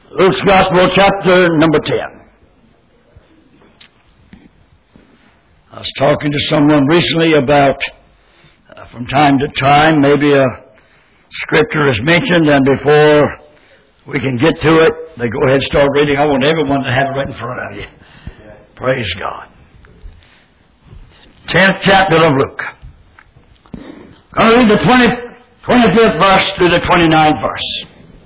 Luke's Gospel, chapter number 10. I was talking to someone recently about, from time to time, maybe a scripture is mentioned, and before we can get to it, they go ahead and start reading. I want everyone to have it right in front of you. Praise God. 10th chapter of Luke. I'm going to read the 25th verse through the 29th verse.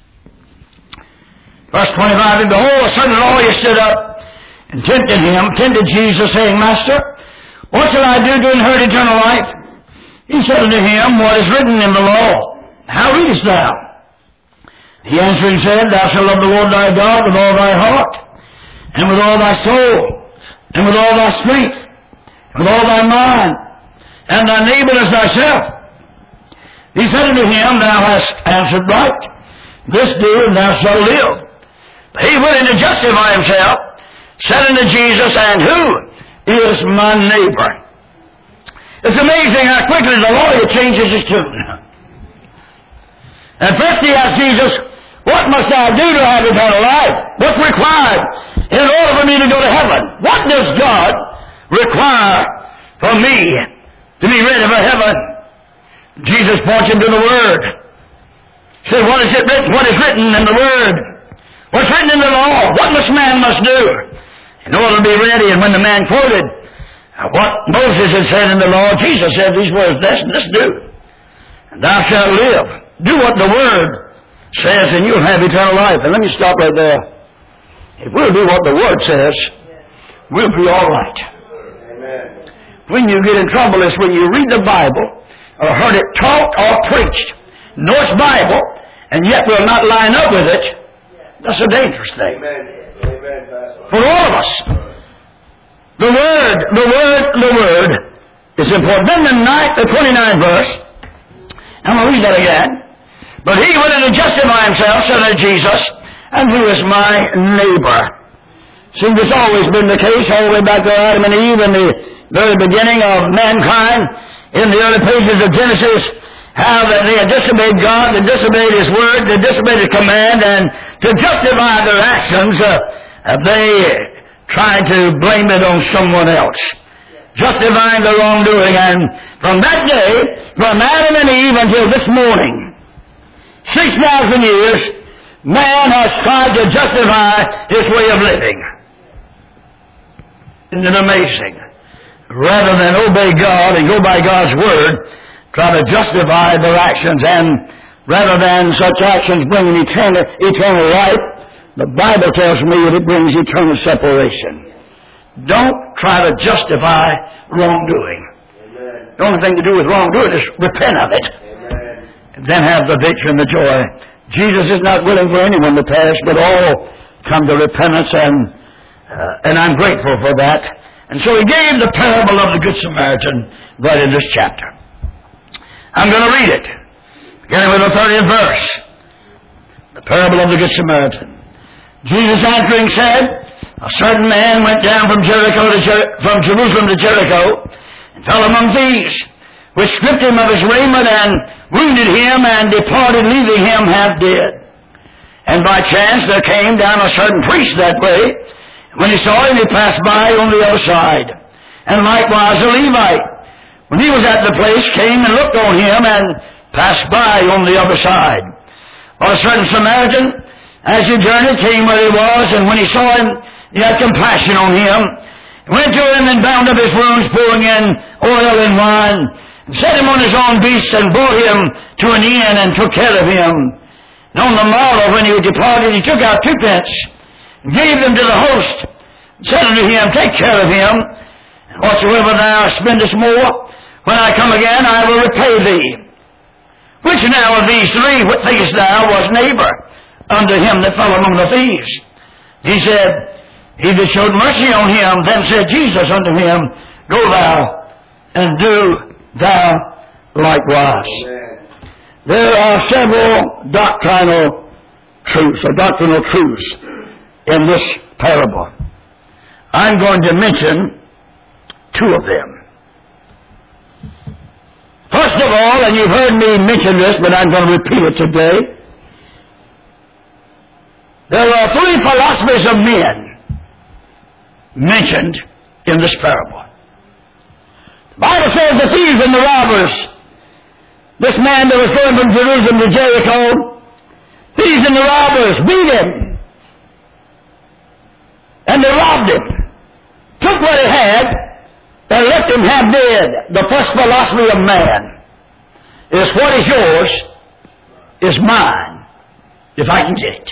Verse 25, and behold, a certain lawyer stood up and tempted Jesus, saying, Master, what shall I do to inherit eternal life? He said unto him, What is written in the law? How readest thou? He answering said, Thou shalt love the Lord thy God with all thy heart, and with all thy soul, and with all thy strength, and with all thy mind, and thy neighbor as thyself. He said unto him, Thou hast answered right. This do, and thou shalt live. But he, willing to justify himself, said unto Jesus, And who is my neighbor? It's amazing how quickly the lawyer changes his tune. At first he asked Jesus, What must I do to have eternal life? What's required in order for me to go to heaven? What does God require for me to be ready for heaven? Jesus points him to the Word. He said, What is written in the Word? What's written in the law? What must do in order to be ready? And when the man quoted what Moses had said in the law, Jesus said these words, This do, and thou shalt live. Do what the Word says, and you'll have eternal life. And let me stop right there. If we'll do what the Word says, we'll be all right. Amen. When you get in trouble is when you read the Bible, or heard it taught or preached, know it's Bible, and yet will not line up with it. That's a dangerous thing. Amen. For all of us. The Word is important. Then the 29th verse, I'm going to read that again. But he, willing to justify himself, said unto Jesus, And who is my neighbor? See, this has always been the case, all the way back to Adam and Eve in the very beginning of mankind, in the early pages of Genesis, how that they had disobeyed God, they disobeyed His Word, they disobeyed His command, and to justify their actions, they tried to blame it on someone else, justifying their wrongdoing. And from that day, from Adam and Eve until this morning, 6,000 years, man has tried to justify his way of living. Isn't it amazing? Rather than obey God and go by God's Word, try to justify their actions, and rather than such actions bringing eternal life, the Bible tells me that it brings eternal separation. Don't try to justify wrongdoing. Amen. The only thing to do with wrongdoing is repent of it. Amen. And then have the victory and the joy. Jesus is not willing for anyone to perish, but all come to repentance, and I'm grateful for that. And so he gave the parable of the Good Samaritan right in this chapter. I'm going to read it, beginning with the 30th verse. The parable of the Good Samaritan. Jesus answering said, A certain man went down from Jerusalem to Jericho, and fell among thieves, which stripped him of his raiment, and wounded him, and departed, leaving him half dead. And by chance there came down a certain priest that way. When he saw him, he passed by on the other side. And likewise a Levite, when he was at the place, came and looked on him, and passed by on the other side. But a certain Samaritan, as he journeyed, came where he was, and when he saw him, he had compassion on him, went to him and bound up his wounds, pouring in oil and wine, and set him on his own beast, and brought him to an inn, and took care of him. And on the morrow, when he was departed, he took out 2 pence, and gave them to the host, and said unto him, Take care of him, and whatsoever thou spendest more, when I come again, I will repay thee. Which now of these 3, what thinkest thou, was neighbor unto him that fell among the thieves? He said, He that showed mercy on him. Then said Jesus unto him, Go thou, and do thou likewise. Amen. There are several doctrinal truths in this parable. I'm going to mention 2 of them. First of all, and you've heard me mention this, but I'm going to repeat it today, There are three philosophies of men mentioned in this parable. The Bible says the thieves and the robbers, this man that was going from Jerusalem to Jericho, thieves and the robbers beat him. And they robbed him. Took what he had and left him half dead. The first philosophy of man is what is yours is mine if I can get it.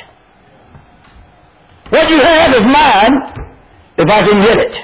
What you have is mine if I can get it.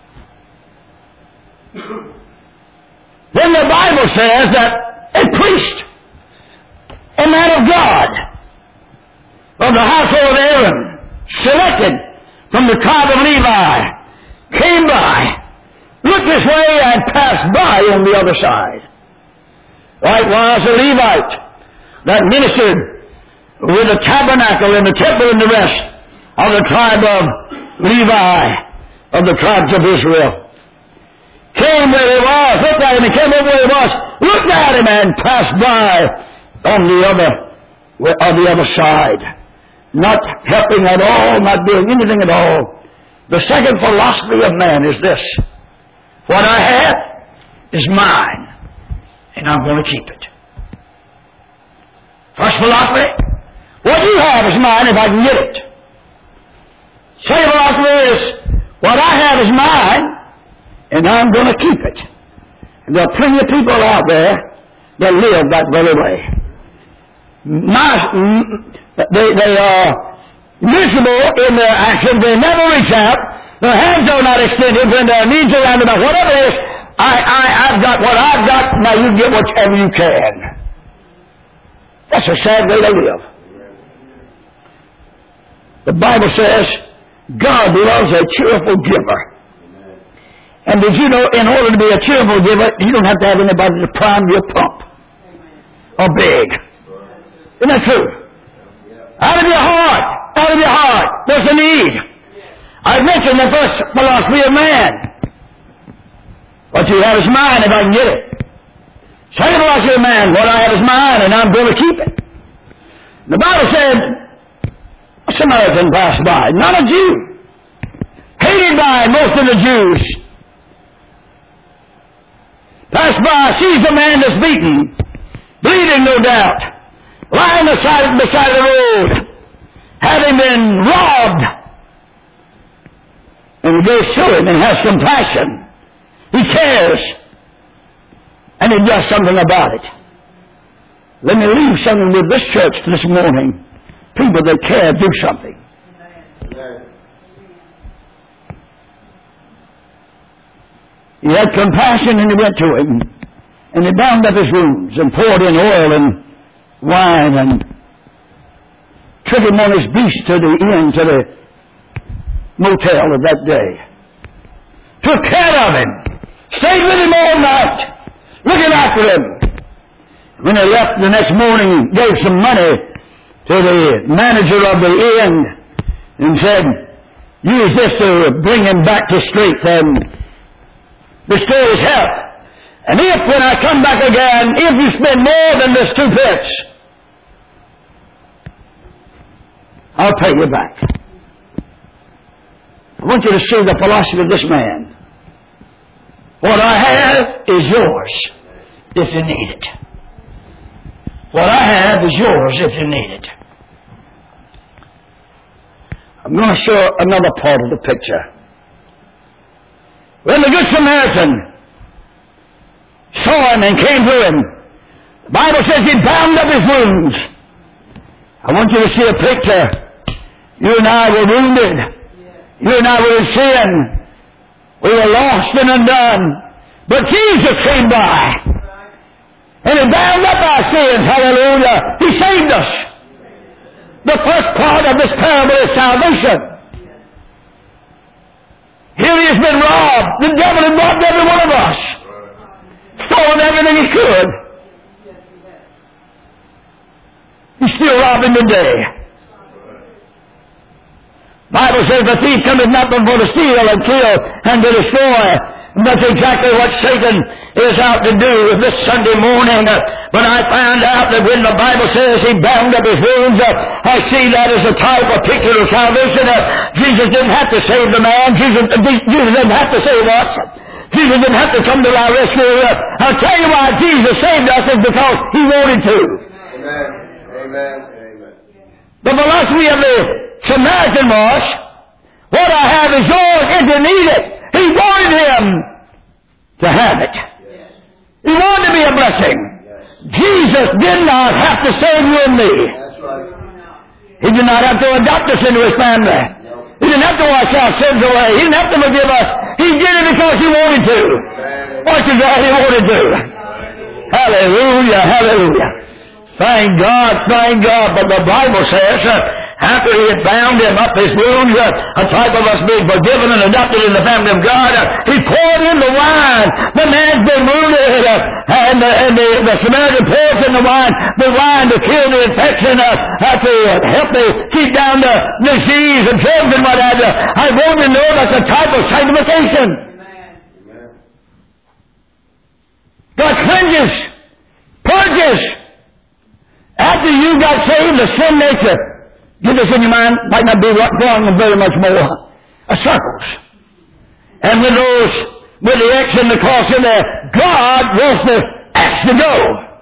Then the Bible says that a priest, a man of God, of the household of Aaron, selected from the tribe of Levi, came by, looked this way, and passed by on the other side. Likewise, a Levite that ministered with the tabernacle and the temple and the rest of the tribe of Levi, of the tribes of Israel, came where he was, looked at him, and came over where he was, looked at him, and passed by on the other side. Not helping at all, not doing anything at all. The second philosophy of man is this: what I have is mine, and I'm going to keep it. First philosophy, what you have is mine if I can get it. Second philosophy is, what I have is mine, and I'm going to keep it. And there are plenty of people out there that live that very way. They are miserable in their actions. They never reach out. Their hands are not extended when their needs are round about. Whatever it is, I've got what I've got, now you get whatever you can. That's a sad way to live. The Bible says God loves a cheerful giver. And did you know, in order to be a cheerful giver, you don't have to have anybody to prime your pump or beg. Isn't that true? Out of your heart, there's a need. I mentioned the first philosophy of man. What you have is mine if I can get it. Second philosophy of man, what I have is mine and I'm going to keep it. The Bible said, a Samaritan passed by, not a Jew, hated by most of the Jews. Passed by, sees a man that's beaten, bleeding no doubt, lying beside the road, having been robbed. And he goes to him and has compassion. He cares. And he does something about it. Let me leave something with this church this morning. People that care, do something. He had compassion and he went to him. And he bound up his wounds and poured in oil and wine and took him on his beast to the inn, to the motel of that day. Took care of him. Stayed with him all night, looking after him. When he left the next morning, gave some money to the manager of the inn and said, use this to bring him back to strength and restore his health. And if, when I come back again, if you spend more than this 2 pence, I'll pay you back. I want you to see the philosophy of this man. What I have is yours if you need it. What I have is yours if you need it. I'm going to show another part of the picture. When the Good Samaritan saw him and came to him, the Bible says he bound up his wounds. I want you to see a picture. You and I were wounded. You and I were in sin. We were lost and undone. But Jesus came by. And he bound up our sins. Hallelujah. He saved us. The first part of this parable is salvation. Here he has been robbed. The devil had robbed every one of us. Stolen everything he could. He's still robbing today. The Bible says the thief cometh not but for to steal and kill and to destroy. That's exactly what Satan is out to do this Sunday morning. When I found out that when the Bible says he bound up his wounds, I see that as a type, a picture of salvation. Jesus didn't have to save the man. Jesus didn't have to save us. Jesus didn't have to come to our rescue. I'll tell you why Jesus saved us is because he wanted to. Amen. Amen. Amen. The philosophy of the Samaritan was, what I have is yours if you need it. He wanted him to have it. Yes. He wanted to be a blessing. Yes. Jesus did not have to save you and me. That's right. He did not have to adopt us into his family. No. He didn't have to wash our sins away. He didn't have to forgive us. He did it because he wanted to. Watch it, God, he wanted to. Hallelujah, hallelujah. Thank God. But the Bible says, after he had bound him up his wounds, a type of us being forgiven and adopted in the family of God, he poured in the wine. The man's been wounded, and the Samaritan pours in the wine to kill the infection, to help me keep down the disease and germs and what have you. I want to know that's a type of sanctification. Amen. God cleanses, purges. After you got saved, the sin nature, get this in your mind, might not be wrong very much more, circles. And with the X and the cross in there, God wants the X to go.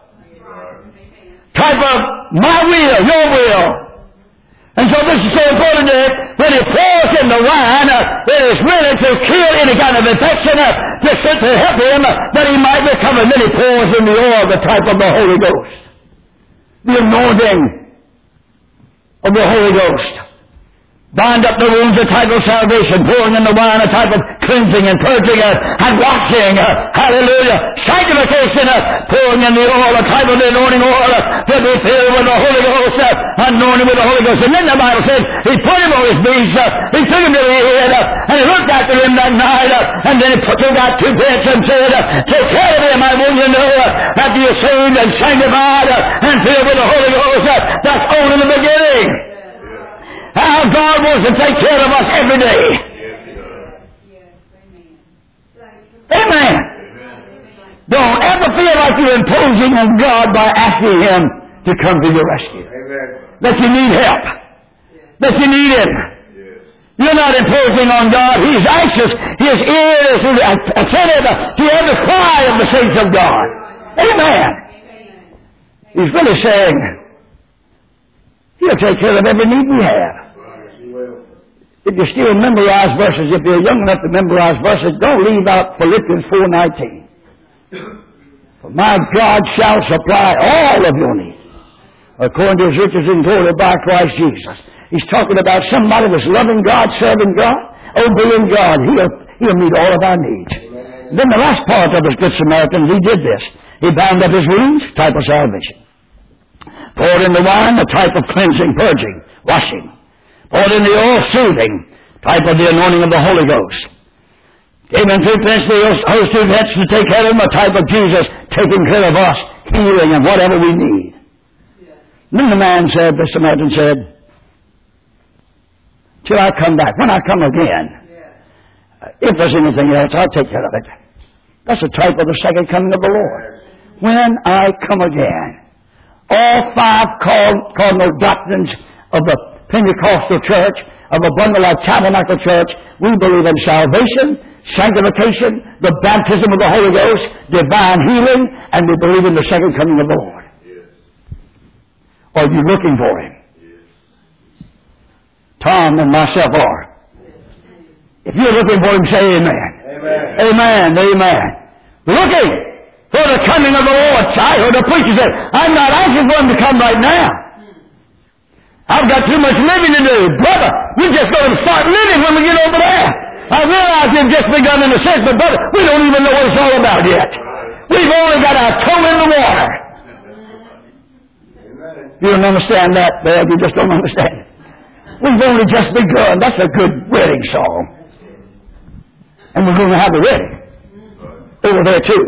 Type of my will, your will. And so this is so important that when he pours in the wine, it is really to kill any kind of infection, to help him that he might recover. And then he pours in the oil, the type of the Holy Ghost. The anointing of the Holy Ghost. Bind up the wounds, a type of salvation. Pouring in the wine, a type of cleansing and purging and washing. Hallelujah. Sanctification. Pouring in the oil, a type of the anointing oil to be filled with the Holy Ghost. Anointed with the Holy Ghost. And then the Bible says, he put him on his beast. He took him to the head. And he looked after him that night. And then he took out 2 bits and said, take care of him. I want you to know after you're saved and sanctified and filled with the Holy Ghost. That's only the beginning. How God wants to take care of us every day. Amen. Don't ever feel like you're imposing on God by asking Him to come to your rescue. That you need help. That you need Him. You're not imposing on God. He's anxious. His ears are attentive to every cry of the saints of God. Amen. He's really saying, He'll take care of every need we have. If you still memorize verses, if you're young enough to memorize verses, don't leave out Philippians 4:19. For my God shall supply all of your needs, according to His riches in glory by Christ Jesus. He's talking about somebody that's loving God, serving God, obeying God. He'll meet all of our needs. Then the last part of His Good Samaritan, He did this. He bound up His wounds, type of salvation. Poured in the wine, a type of cleansing, purging, washing. Poured in the oil, soothing, type of the anointing of the Holy Ghost. Gave him 2 pence, those 2 pence to take care of him, a type of Jesus taking care of us, healing and whatever we need. Then the man said, the Samaritan said, till I come back, when I come again, if there's anything else, I'll take care of it. That's a type of the second coming of the Lord. When I come again. All 5 cardinal doctrines of the Pentecostal church, of a bundle like Tabernacle Church, we believe in salvation, sanctification, the baptism of the Holy Ghost, divine healing, and we believe in the second coming of the Lord. Yes. Are you looking for Him? Yes. Tom and myself are. If you're looking for Him, say amen. Amen. Amen. Amen. Looking for the coming of the Lord. I heard a preacher say, I'm not asking for Him to come right now. I've got too much living to do. Brother, we're just going to start living when we get over there. I realize we've just begun in a sense, but brother, we don't even know what it's all about yet. We've only got our toe in the water. You don't understand that, Dad. You just don't understand it. We've only just begun. That's a good wedding song. And we're going to have a wedding over there too.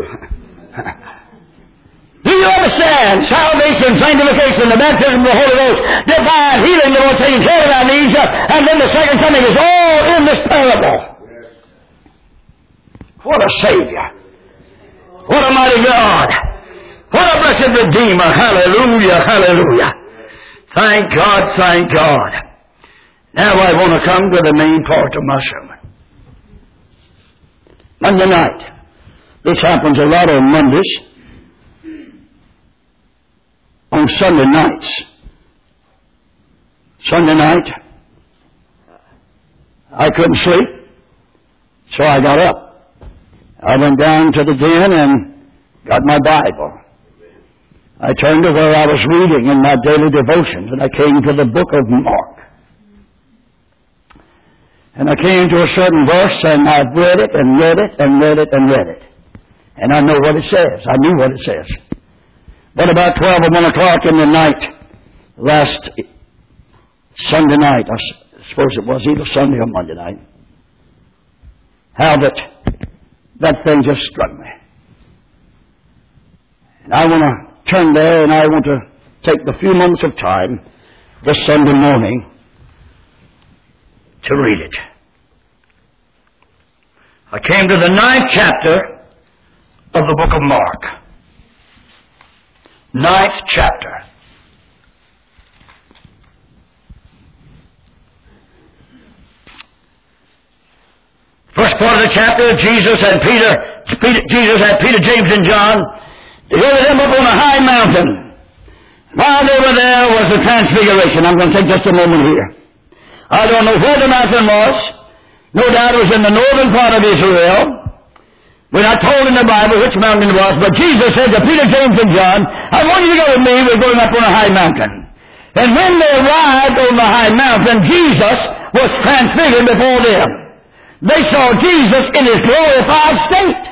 Do you understand? Salvation, sanctification, the baptism of the Holy Ghost, divine healing, the Lord taking care of our needs, and then the second coming is all in this parable. What a Savior. What a mighty God. What a blessed Redeemer. Hallelujah, hallelujah. Thank God, thank God. Now I want to come to the main part of my sermon. Monday night. This happens a lot on Mondays. On Sunday nights. Sunday night, I couldn't sleep, so I got up. I went down to the den and got my Bible. I turned to where I was reading in my daily devotions, and I came to the book of Mark. And I came to a certain verse, and I've read it and read it and read it and read it. And I know what it says. I knew what it says. But about 12 or 1 o'clock in the night, last Sunday night, I suppose it was either Sunday or Monday night, how that thing just struck me. And I want to turn there, and I want to take the few moments of time this Sunday morning to read it. I came to the 9th chapter of the book of Mark. 9th chapter. First part of the chapter, Jesus had Peter, James, and John. They led them up on a high mountain. While they were there was the transfiguration. I'm going to take just a moment here. I don't know where the mountain was. No doubt it was in the northern part of Israel. We're not told in the Bible which mountain it was, but Jesus said to Peter, James, and John, I want you to go with me. We're going up on a high mountain. And when they arrived on the high mountain, Jesus was transfigured before them. They saw Jesus in his glorified state.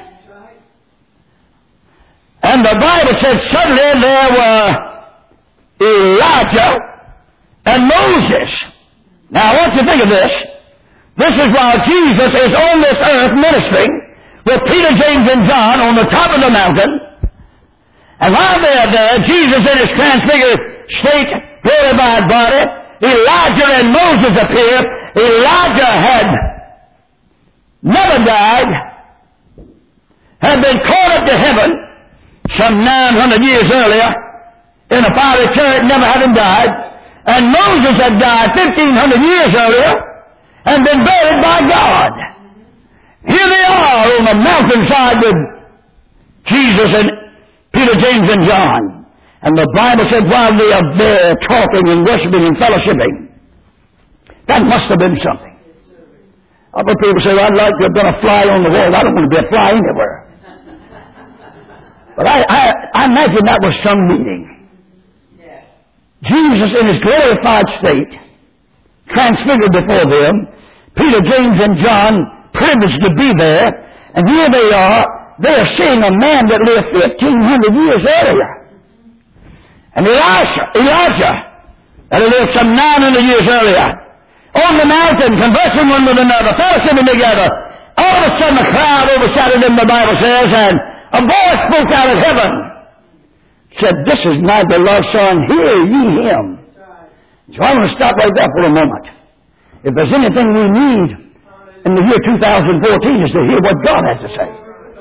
And the Bible said suddenly there were Elijah and Moses. Now I want you to think of this. This is while Jesus is on this earth ministering with Peter, James, and John on the top of the mountain. And while they're there, Jesus in his transfigured state, glorified body, Elijah and Moses appear. Elijah had never died, had been caught up to heaven some 900 years earlier in a fiery chariot, never having died. And Moses had died 1,500 years earlier and been buried by God. Here they are on the mountainside with Jesus and Peter, James, and John. And the Bible said while they are there talking and worshiping and fellowshipping, that must have been something. Other people say, I'd like to have been a fly on the wall. I don't want to be a fly anywhere. But I imagine that was some meeting. Jesus in his glorified state, transfigured before them, Peter, James, and John privileged to be there, and here they are seeing a man that lived 1,500 years earlier. And Elijah, that lived some 900 years earlier, on the mountain, conversing one with another, fellowshipping together. All of a sudden, a cloud overshadowed them, the Bible says, and a voice spoke out of heaven. Said, this is my beloved Son, hear ye him. So I want to stop right there for a moment. If there's anything we need in the year 2014 is to hear what God has to say.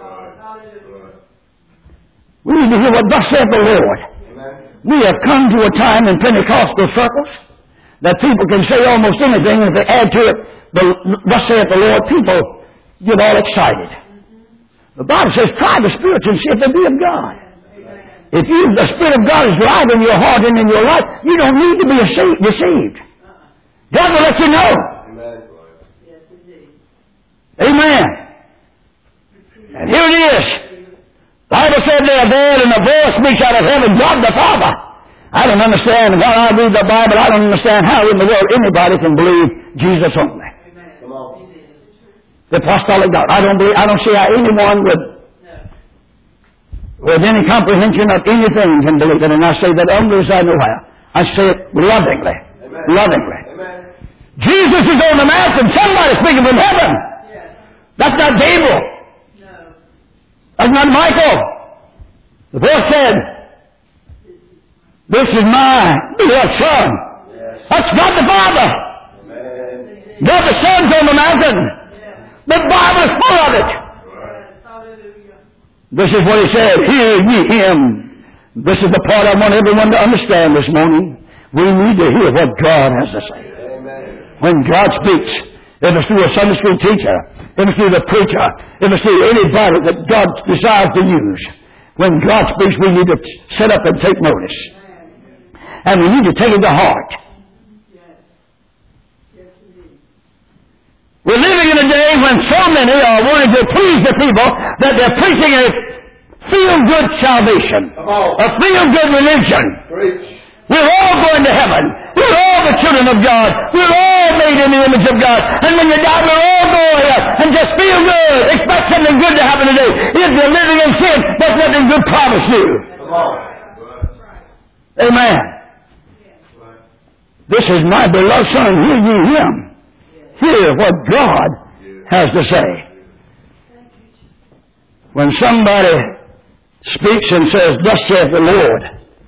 We need to hear what thus saith the Lord. We have come to a time in Pentecostal circles that people can say almost anything, and if they add to it, thus saith the Lord, people get all excited. The Bible says, try the spirits and see if they be of God. If the Spirit of God is alive in your heart and in your life, you don't need to be deceived. God will let you know. Amen. And here it is. The Bible said they are there, and a voice speaks out of heaven, God the Father. I don't understand. While I read the Bible, I don't understand how in the world anybody can believe Jesus only. Come on. The apostolic God. I don't see how anyone with any comprehension of anything can believe it. And I say that only as I know how. I say it lovingly. Amen. Lovingly. Amen. Jesus is on the mountain. Somebody speaking from heaven. Yes. That's not Gabriel. No. That's not Michael. The voice said, this is my beloved Son. Yes. That's God the Father. Amen. God the Son's on the mountain. Yes. The Bible is full of it. Right. This is what he said, hear ye him. This is the part I want everyone to understand this morning. We need to hear what God has to say. Amen. When God speaks, if it's through a Sunday school teacher, if it's through the preacher, if it's through anybody that God desires to use, when God speaks, we need to sit up and take notice. And we need to take it to heart. We're living in a day when so many are wanting to please the people that they're preaching a feel-good salvation, a feel-good religion. Preach. We're all going to heaven. We're all the children of God. We're all made in the image of God. And when you die, we'll all go here and just feel good. Expect something good to happen today. If you're living in sin, there's nothing good promised you. Come on. Amen. This is my beloved Son. Hear ye him. Hear what God has to say. When somebody speaks and says, thus saith the Lord,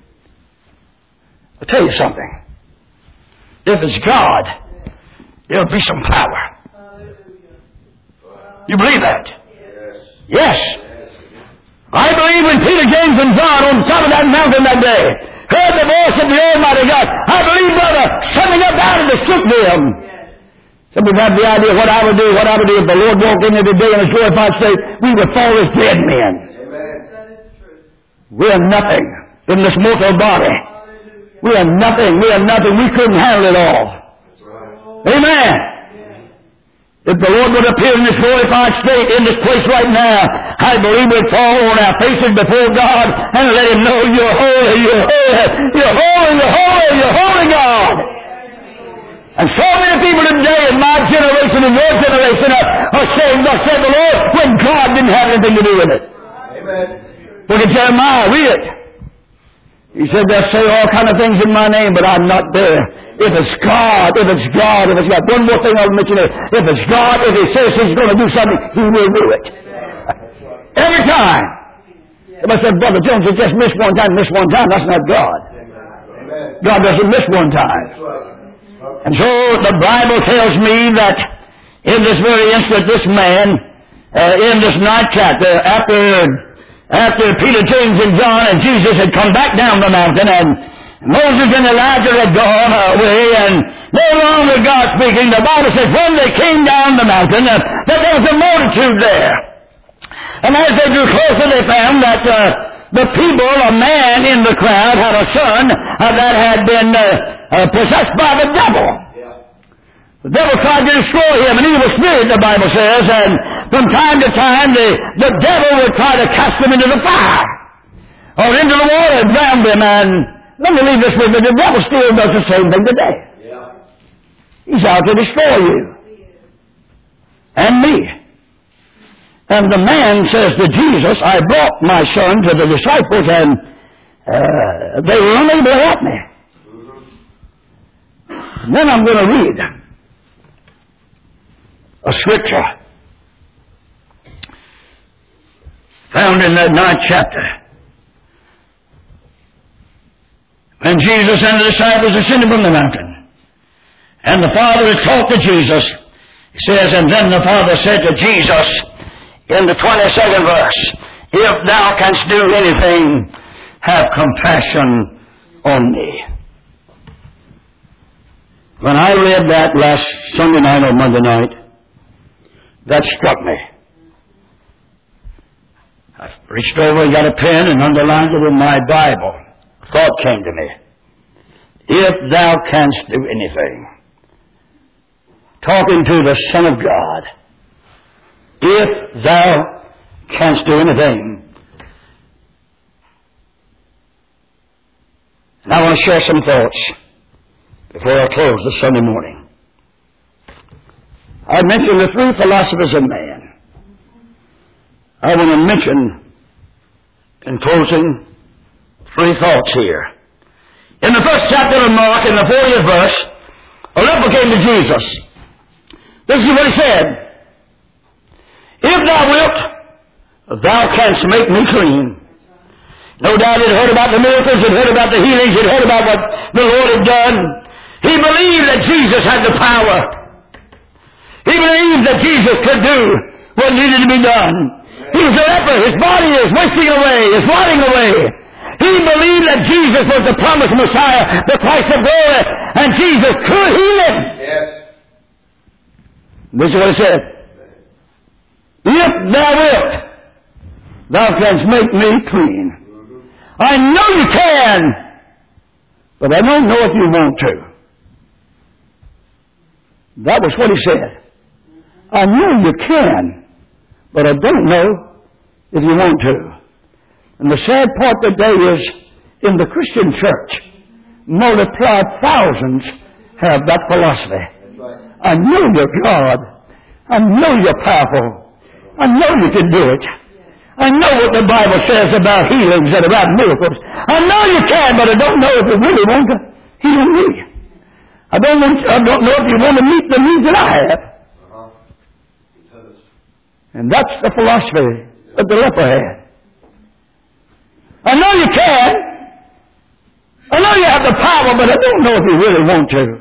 I'll tell you something. If it's God, there'll be some power. You believe that? Yes. I believe when Peter, James, and John on top of that mountain that day heard the voice of the Almighty God, I believe, brother, something up out of the shook them. Some people have the idea what I would do if the Lord walked in there today in His glorified state. We would fall as dead men. We are nothing in this mortal body. We are nothing. We couldn't handle it all. Amen. If the Lord would appear in this glorified state in this place right now, I believe we'd fall on our faces before God and let Him know you're holy, you're holy, you're holy, you're holy, you're holy, God. And so many people today in my generation and your generation are saying, thus said the Lord, when God didn't have anything to do with it. Amen. Look at Jeremiah, read it. He said, they'll say all kind of things in my name, but I'm not there. If it's God. One more thing I'll mention is, if it's God, if He says He's going to do something, He will do it. Every time. If I said, Brother Jones, you just missed one time, that's not God. God doesn't miss one time. And so the Bible tells me that in this very instant, this man, in this ninth chapter, after Peter, James, and John and Jesus had come back down the mountain, and Moses and Elijah had gone away, and no longer God speaking, the Bible says when they came down the mountain, that there was a multitude there. And as they drew closer, they found that the people, a man in the crowd, had a son that had been possessed by the devil. The devil tried to destroy him, an evil spirit, the Bible says, and from time to time the devil would try to cast him into the fire or into the water and drown him. And let me leave this with you, the devil still does the same thing today. Yeah. He's out to destroy you and me. And the man says to Jesus, I brought my son to the disciples and they were unable to help me. And then I'm going to read a scripture found in that 9th chapter. When Jesus and the disciples ascended from the mountain, and the Father had talked to Jesus, he says, and then the Father said to Jesus in the 22nd verse, if thou canst do anything, have compassion on me. When I read that last Sunday night or Monday night, that struck me. I reached over and got a pen and underlined it in my Bible. A thought came to me. If thou canst do anything. Talking to the Son of God. If thou canst do anything. And I want to share some thoughts before I close this Sunday morning. I mentioned the three philosophers of man. I want to mention, in closing, three thoughts here. In the first chapter of Mark, in the 40th verse, a leper came to Jesus. This is what he said. If thou wilt, thou canst make me clean. No doubt he'd heard about the miracles, he'd heard about the healings, he'd heard about what the Lord had done. He believed that Jesus had the power. He believed that Jesus could do what needed to be done. He He's a leper. His body is wasting away, is rotting away. He believed that Jesus was the promised Messiah, the Christ of glory, and Jesus could heal him. Yes. This is what he said. If thou wilt, thou canst make me clean. I know you can, but I don't know if you want to. That was what he said. I know you can, but I don't know if you want to. And the sad part today is, in the Christian church, multiplied thousands have that philosophy. I know you're God. I know you're powerful. I know you can do it. I know what the Bible says about healings and about miracles. I know you can, but I don't know if you really want to heal me. I don't know if you want to meet the needs that I have. And that's the philosophy that the leper had. I know you can. I know you have the power, but I don't know if you really want to.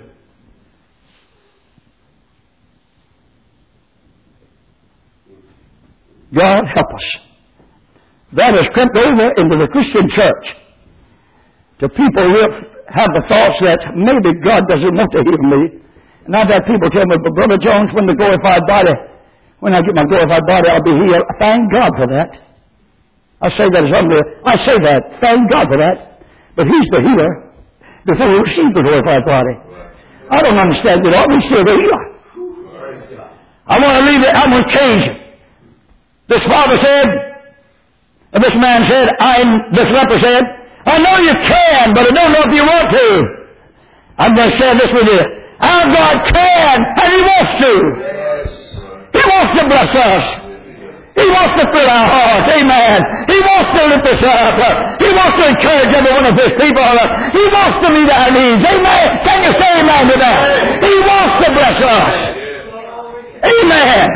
God help us. That has crept over into the Christian church. To people who have the thoughts that maybe God doesn't want to heal me. And I've had people tell me, but Brother Jones, when I get my glorified body, I'll be healed. Thank God for that. I say that. Thank God for that. But He's the healer before we receive the glorified body. I don't understand it all. He's still the healer. I want to leave it. I want to change it. This father said, and this man said, this leper said, I know you can, but I don't know if you want to. I'm going to share this with you. Our God can, and He wants to. He wants to bless us. He wants to fill our hearts. Amen. He wants to lift us up. He wants to encourage every one of His people. He wants to meet our needs. Amen. Can you say amen to that? He wants to bless us. Amen.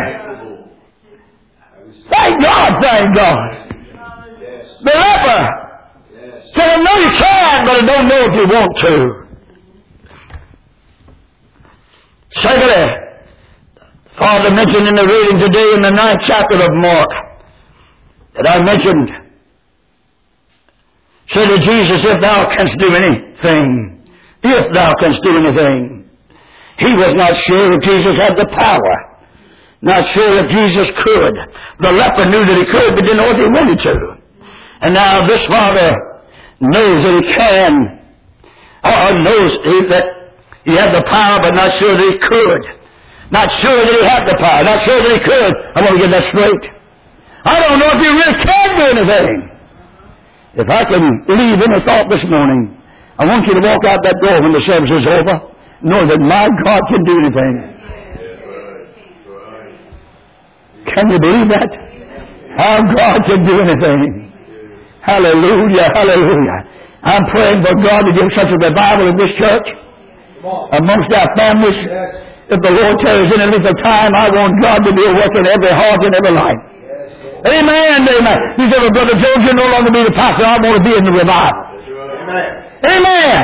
Thank God, thank God. The leper said, I know you can, but I don't know if you want to. Secondly, Father mentioned in the reading today in the 9th chapter of Mark that I mentioned, said to Jesus, if thou canst do anything, if thou canst do anything. He was not sure if Jesus had the power. Not sure if Jesus could. The leper knew that he could, but didn't know if he wanted to. And now this father knows that he can, or knows that he had the power, but not sure that he could. Not sure that he had the power. Not sure that he could. I want to get that straight. I don't know if you really can do anything. If I can leave in a thought this morning, I want you to walk out that door when the service is over, know that my God can do anything. Can you believe that? Our God can do anything. Hallelujah, hallelujah. I'm praying for God to give such a revival in this church, amongst our families. If the Lord tarries any length of time, I want God to be a work in every heart and every life. Amen, amen. You say, well, Brother Jones, you'll no longer be the pastor. I want to be in the revival. Amen.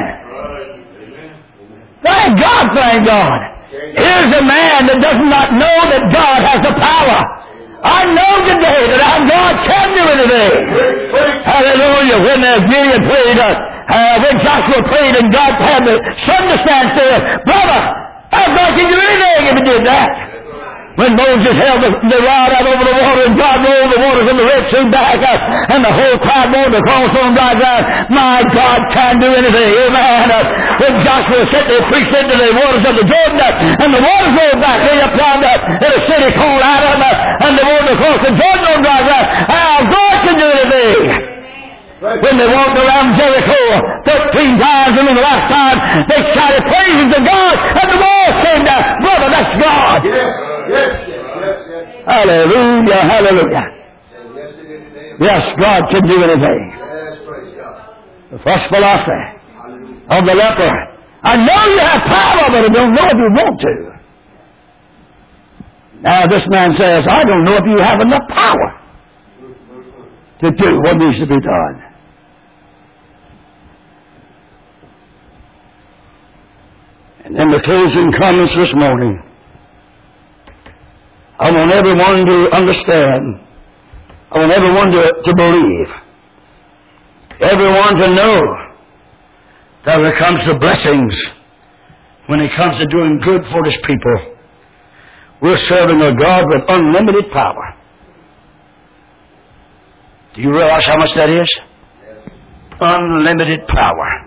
Thank God, thank God. Here's a man that does not know that God has the power. I know today that our God can do anything. Hallelujah. When Gideon prayed, when Joshua prayed and God had the sun to stand still, brother, our God can do anything if He did that. When Moses held the rod out over the water and God rolled the waters of the Red Sea back and the whole crowd wanted to cross on dry ground, my God can do anything. Amen. When Joshua set there, preached into the waters of the Jordan and the waters rolled back, they up down in a city called Adam and they wanted to cross the Jordan on dry ground. Our God can do anything. When they walked around Jericho 13 times, and the last time they shouted praises to God, and the walls came down. Brother, that's God. Yes. Hallelujah, hallelujah. Yes, God can do anything. The first philosophy of the leper. I know you have power, but I don't know if you want to. Now this man says, I don't know if you have enough power to do what needs to be done. And in the closing comments this morning, I want everyone to understand I want everyone to believe, everyone to know that when it comes to blessings, when it comes to doing good for His people, we're serving a God with unlimited power. Do you realize how much that is? Unlimited power.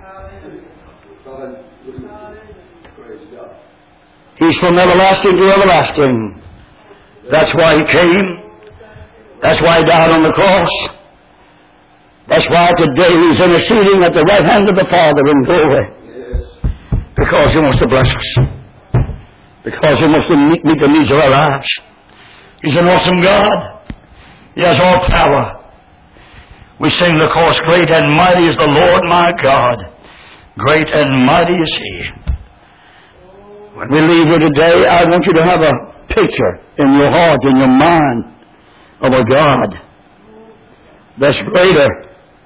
He's from everlasting to everlasting. That's why He came. That's why He died on the cross. That's why today He's interceding at the right hand of the Father in glory. Because He wants to bless us. Because He wants to meet the needs of our lives. He's an awesome God. He has all power. We sing the chorus, great and mighty is the Lord my God. Great and mighty is He. When we leave here today, I want you to have a picture in your heart, in your mind, of a God that's greater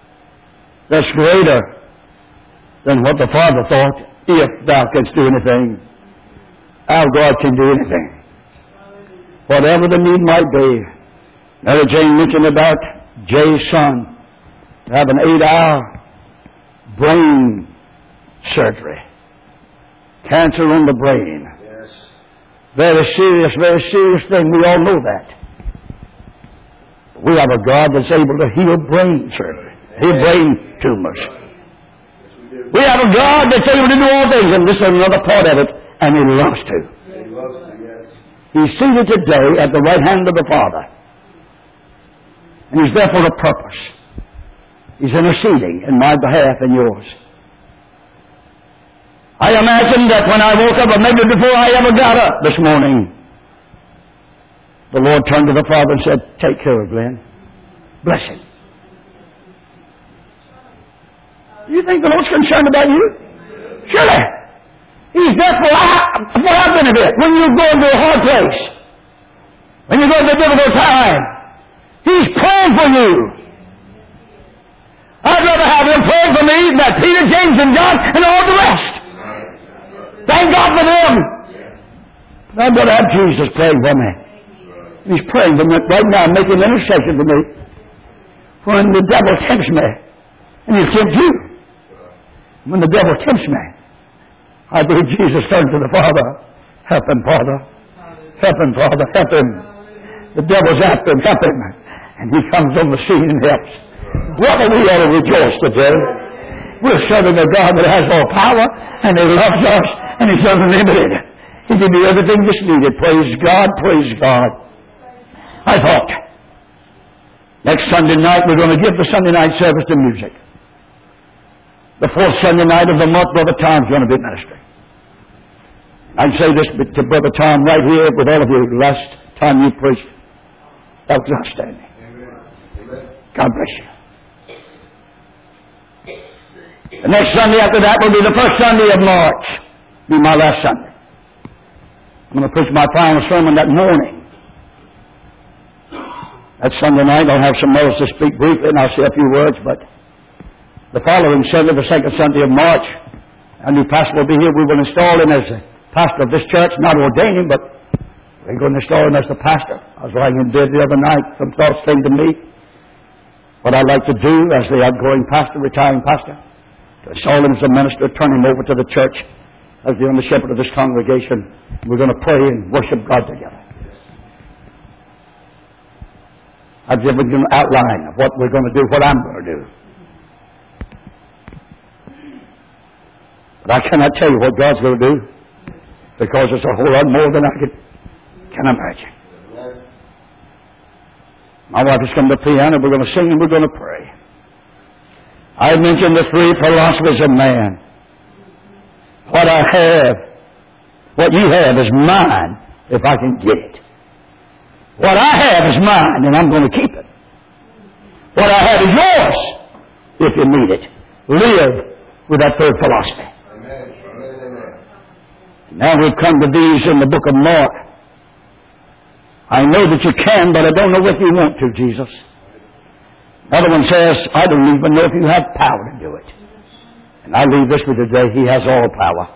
than what the Father thought, if thou canst do anything. Our God can do anything. Whatever the need might be. Mary Jane mentioned about Jay's son having 8-hour brain surgery. Cancer on the brain. Yes. Very serious thing. We all know that. We have a God that's able to heal brain surgery, heal brain tumors. We have a God that's able to do all things, and this is another part of it, and He loves to. He loves to, yes. He's seated today at the right hand of the Father. And He's there for a purpose. He's interceding in my behalf and yours. I imagine that when I woke up, or maybe before I ever got up this morning, the Lord turned to the Father and said, take care of Glenn. Bless him. Do you think the Lord's concerned about you? Surely. He's there for our benefit. When you go into a hard place, when you go into a difficult time, He's praying for you. I'd rather have Him praying for me than Peter, James, and John, and all the rest. Thank God for them. I'd rather have Jesus praying for me. He's praying for me right now, making intercession for me. When the devil tempts me, and He'll tempt you. When the devil tempts me, I believe Jesus turned to the Father. Help him, Father. Help him, Father. Help him. The devil's after him. Help him. And He comes on the scene and helps. Brother, we ought to rejoice today. We're serving a God that has all power, and He loves us, and He's unlimited. He can do everything that's needed. Praise God, praise God. I thought, next Sunday night we're going to give the Sunday night service to music. The fourth Sunday night of the month, Brother Tom's going to be ministering. I'd say this to Brother Tom right here with all of you. Last time you preached, that was outstanding. Amen. God bless you. The next Sunday after that will be the first Sunday of March. Be my last Sunday. I'm going to preach my final sermon that morning. That Sunday night I'll have some others to speak briefly, and I'll say a few words, but the following Sunday, the second Sunday of March, a new pastor will be here. We will install him as the pastor of this church, not ordain him, but we're going to install him as the pastor. I was lying in bed the other night. Some thoughts came to me. What I'd like to do as the outgoing pastor, retiring pastor, to install him as a minister, turn him over to the church as the under shepherd of this congregation. We're going to pray and worship God together. I've given you an outline of what we're going to do, what I'm going to do. But I cannot tell you what God's going to do, because it's a whole lot more than I can imagine. My wife has come to the piano. We're going to sing and we're going to pray. I mentioned the three philosophies of man. What I have, what you have is mine if I can get it. What I have is mine, and I'm going to keep it. What I have is yours if you need it. Live with that third philosophy. Amen. Amen. Now we've come to these in the book of Mark. I know that you can, but I don't know if you want to, Jesus. Another one says, I don't even know if you have power to do it. And I leave this with you today. He has all power.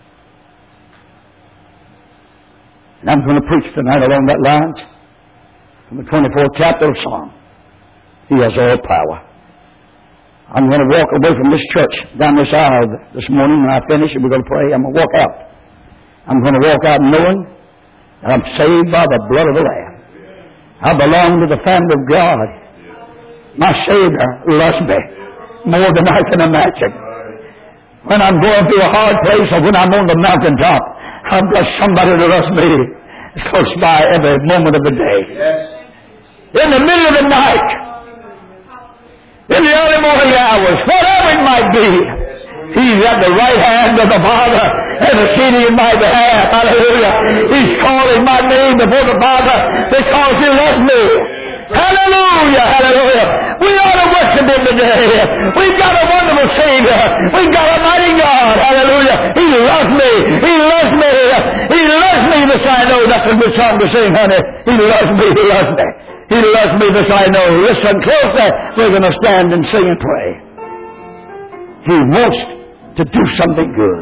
And I'm going to preach tonight along that lines. from the 24th chapter of Psalm. He has all power. I'm going to walk away from this church down this aisle this morning. When I finish and we're going to pray, I'm going to walk out. I'm going to walk out knowing that I'm saved by the blood of the Lamb. I belong to the family of God. My Savior loves me more than I can imagine. When I'm going through a hard place or when I'm on the mountaintop, I've got somebody that loves me. It's close by every moment of the day. In the middle of the night, in the early morning hours, whatever it might be, He's at the right hand of the Father, interceding in my behalf. Hallelujah. He's calling my name before the Father because He loves me. Hallelujah, hallelujah. We ought to worship Him today. We've got a wonderful Savior. We've got a mighty God. Hallelujah. He loves me. He loves me. He loves me, this I know. That's a good song to sing, honey. He loves me. He loves me. He loves me, this I know. Listen closely. We're going to stand and sing and pray. He wants to do something good.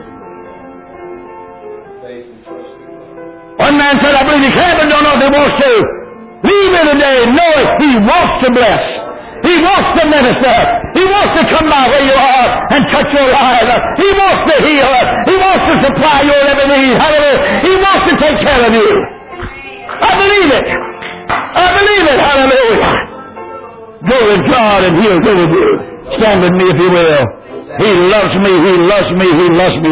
One man said, I believe he can, but don't know if he wants to. Leave it today, knowing He wants to bless. He wants to minister. He wants to come by where you are and touch your life. He wants to heal. He wants to supply your every need. Hallelujah. He wants to take care of you. I believe it. I believe it. Hallelujah. Go with God and He'll go with you. Stand with me if you will. He loves me. He loves me. He loves me.